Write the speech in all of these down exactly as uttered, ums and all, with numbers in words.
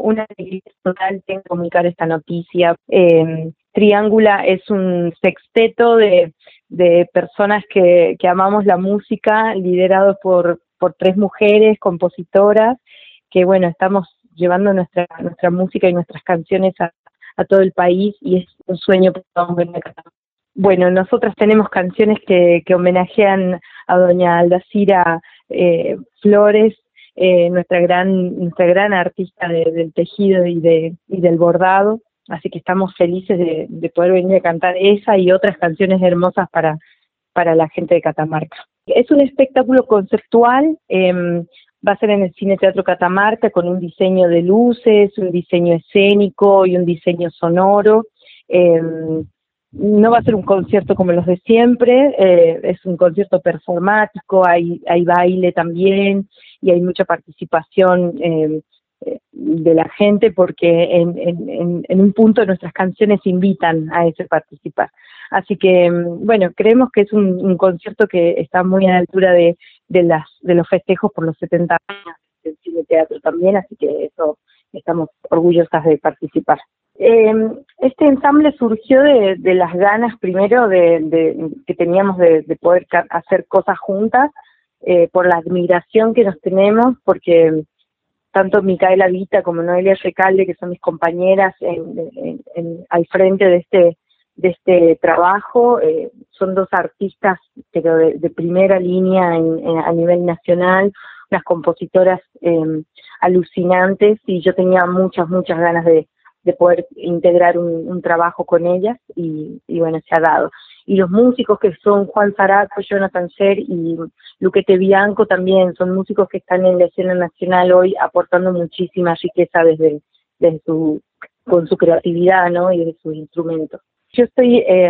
una alegría total tengo que comunicar esta noticia. Eh, Triángula es un sexteto de, de personas que, que amamos la música, liderado por, por tres mujeres compositoras, que bueno, estamos llevando nuestra, nuestra música y nuestras canciones a, a todo el país, y es un sueño que podamos ver acá. Bueno, nosotras tenemos canciones que, que homenajean a doña Aldacira eh, Flores, eh, nuestra gran nuestra gran artista de, del tejido y de y del bordado, así que estamos felices de, de poder venir a cantar esa y otras canciones hermosas para, para la gente de Catamarca. Es un espectáculo conceptual, eh, va a ser en el Cine Teatro Catamarca con un diseño de luces, un diseño escénico y un diseño sonoro. Eh, No va a ser un concierto como los de siempre, eh, es un concierto performático, hay, hay baile también y hay mucha participación eh, de la gente, porque en, en, en un punto nuestras canciones invitan a ese participar. Así que, bueno, creemos que es un, un concierto que está muy a la altura de, de, las, de los festejos por los setenta años del Cine Teatro también, así que eso estamos orgullosas de participar. Eh, este ensamble surgió de, de las ganas primero de, de que teníamos de, de poder hacer cosas juntas, eh, por la admiración que nos tenemos, porque tanto Micaela Vita como Noelia Recalde, que son mis compañeras en, en, en, al frente de este de este trabajo, eh, son dos artistas pero de, de primera línea en, en, a nivel nacional, unas compositoras eh, alucinantes, y yo tenía muchas, muchas ganas de de poder integrar un, un trabajo con ellas, y, y bueno, se ha dado. Y los músicos, que son Juan Zaraco, Jonathan Sher y Luquete Bianco, también son músicos que están en la escena nacional hoy aportando muchísima riqueza desde, desde su, con su creatividad, ¿no? Y de sus instrumentos. Yo estoy eh,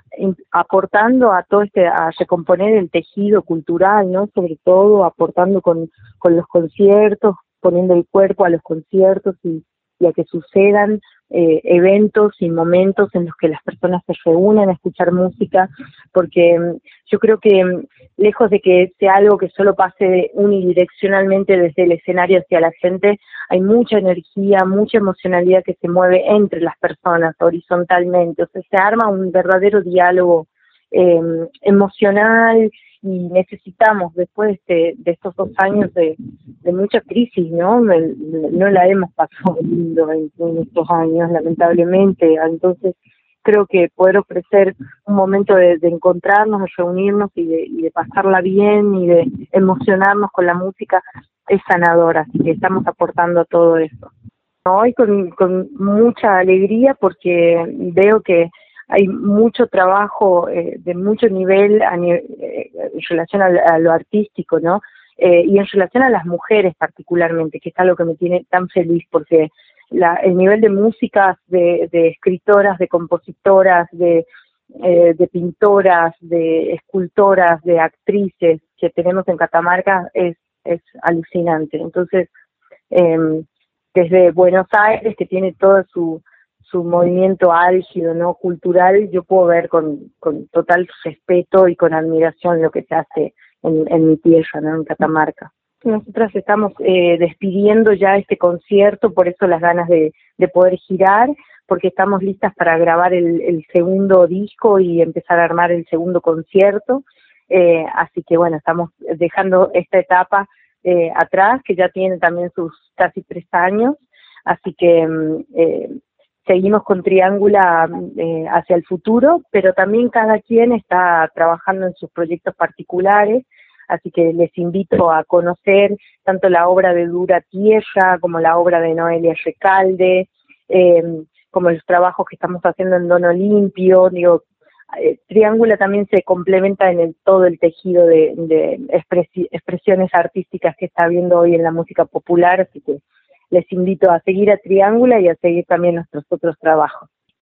aportando a todo este, a recomponer el tejido cultural, ¿no? Sobre todo aportando con, con los conciertos, poniendo el cuerpo a los conciertos y y a que sucedan eh, eventos y momentos en los que las personas se reúnen a escuchar música, porque um, yo creo que um, lejos de que sea algo que solo pase unidireccionalmente desde el escenario hacia la gente, hay mucha energía, mucha emocionalidad que se mueve entre las personas horizontalmente, o sea, se arma un verdadero diálogo eh, emocional, y necesitamos, después de, de estos dos años de, de mucha crisis, ¿no? No la hemos pasado lindo en, en estos años, lamentablemente. Entonces, creo que poder ofrecer un momento de, de encontrarnos, de reunirnos y de, y de pasarla bien y de emocionarnos con la música es sanadora, así que estamos aportando a todo eso. Hoy con, con mucha alegría, porque veo que hay mucho trabajo eh, de mucho nivel a nivel, eh, en relación a, a lo artístico, ¿no? Eh, y en relación a las mujeres particularmente, que es algo que me tiene tan feliz, porque la, el nivel de músicas, de, de escritoras, de compositoras, de, eh, de pintoras, de escultoras, de actrices que tenemos en Catamarca es, es alucinante. Entonces, eh, desde Buenos Aires, que tiene todo su su movimiento álgido, ¿no? Cultural, yo puedo ver con, con total respeto y con admiración lo que se hace en, en mi tierra, ¿no? En Catamarca. Nosotras estamos eh, despidiendo ya este concierto, por eso las ganas de, de poder girar, porque estamos listas para grabar el, el segundo disco y empezar a armar el segundo concierto, eh, así que bueno, estamos dejando esta etapa eh, atrás, que ya tiene también sus casi tres años, así que eh, seguimos con Triángula eh, hacia el futuro, pero también cada quien está trabajando en sus proyectos particulares, así que les invito a conocer tanto la obra de Dura Tierra como la obra de Noelia Recalde, eh, como los trabajos que estamos haciendo en Don Olimpio. Digo, eh, Triángula también se complementa en el, todo el tejido de, de expresi expresiones artísticas que está habiendo hoy en la música popular, así que les invito a seguir a Triángula y a seguir también nuestros otros trabajos.